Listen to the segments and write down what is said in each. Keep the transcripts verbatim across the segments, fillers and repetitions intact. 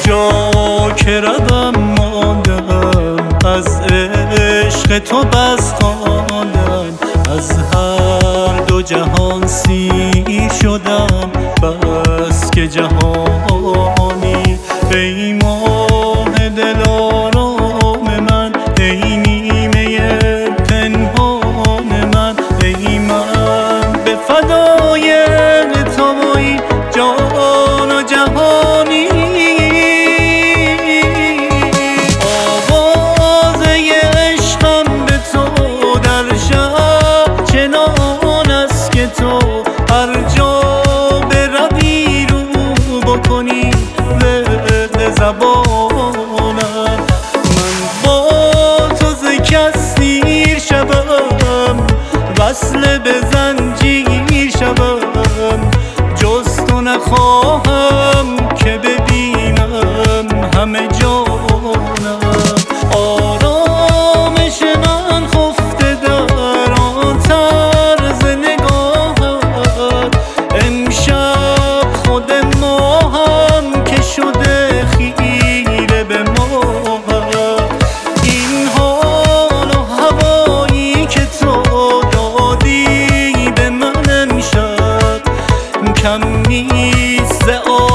جا که روم ماندم، از عشق تو بس خواندم، از هر دو جهان سیر شدم، بس که جهانی. ای ماه دلارام من، ای نیمه پنهان من، ای من به فدای تو و این جان و جهانی. آوازه عشقم به تو در شب چنان است که تو هر جا بروی رو بکنی ورد زبانم. من با تو ز کس سیر شوم، وصل به زنجیر شوم، جز تو نخواهم که ببینم همه جانم. آرامش من خفته در آن طرز نگاهت، امشب خود ماهم که شده خیره به ماهت. این حال و هوایی که تو دادی به من امشب، کم نیست ز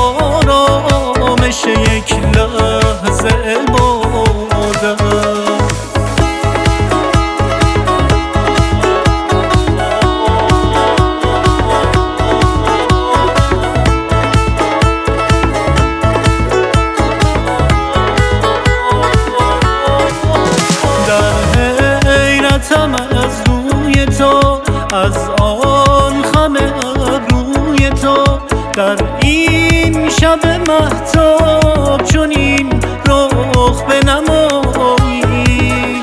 آرامش یک لحظه عبادت. در حیرتم از روی تو، از آن خم ابروی تو، در این شب مهتاب چنین رخ بنمایی.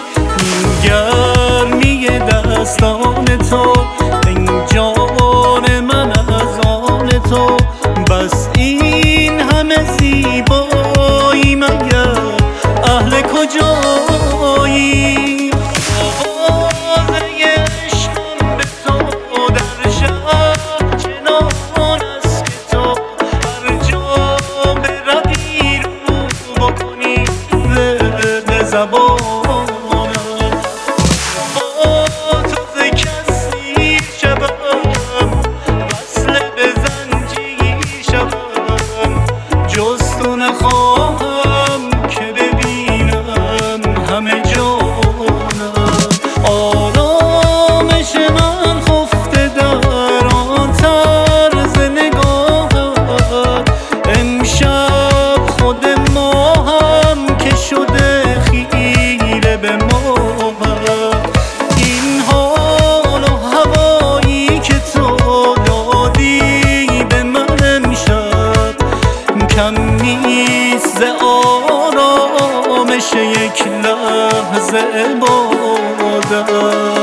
گرمی دستان تو، این جان من از آن تو، بس این همه زیبایی مگر اهل کجایی؟ آوازه عشقم به تو در شب چنان است که تو هر جا بروی رو بکنی ورد زبانم. با تو ز کس سیر شوم، وصل به زنجیر شوم، جز تو نخواهم که ببینم همه جانم. آرامش من خفته در آن طرز نگاهت، امشب خود ماهم که شده خیره به ماهت. این حال و هوایی که تو دادی به من امشب، کم نیست ز آرامش یک لحظه عبادت.